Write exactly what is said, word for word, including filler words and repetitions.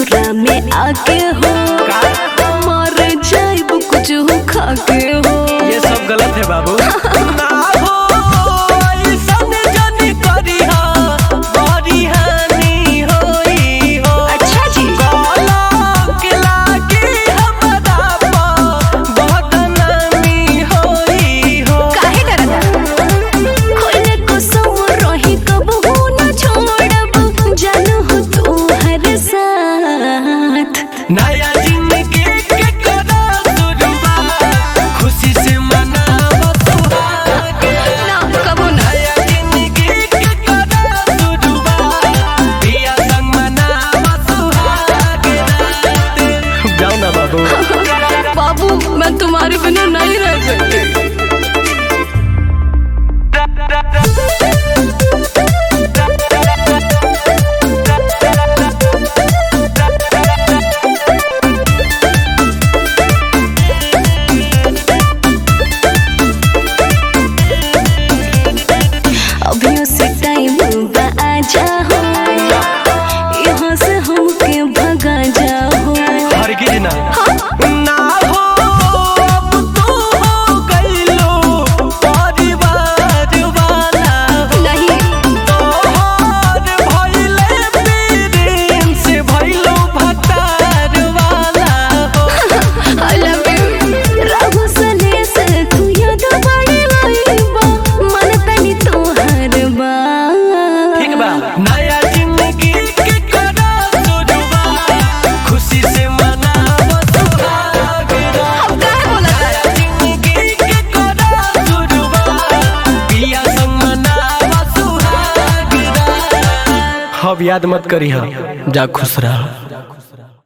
ससुरा में आके हो मर जाइब कुछ हो खाके हो। ये सब गलत है बाबू। ना हो ऐसन जनी करिहा बड़ी हानि होई हो। अच्छा जी कलंक के लागी हमरा पर बदनामी होई हो। काहे डरता खोले को सो रही कब हो ना छोड़ब जान हो तू हर साथ। नया जिंदगी के करा शुरुआत खुशी से मनावा सुहाग ना कबो ना नया जिंदगी के करा शुरुआत पिया संग मनावा सुहाग रात। जाओ ना बाबू। बाबू मैं तुम्हारे बिना नहीं रह सकती। अभियों से टाइम बा आ जाओ यहाँ से हमके भगा जाओ। हरगिज ना ना हो अब तू हो गइलो परिवार वाला। नहीं तोहर भइले पीरिन से भइलो भतार वाला हो। I love you राहु सने से तू याद बड़ी लाइबा मन तनी तोहर बा। ठीक बा नया जिंदगी के करा शुरुआत खुशी से मनावा सुहाग रात। हम काहे बोलत नया जिंदगी के करा शुरुआत पिया संग मनावा सुहाग रात। अब याद मत करी जा खुश रह।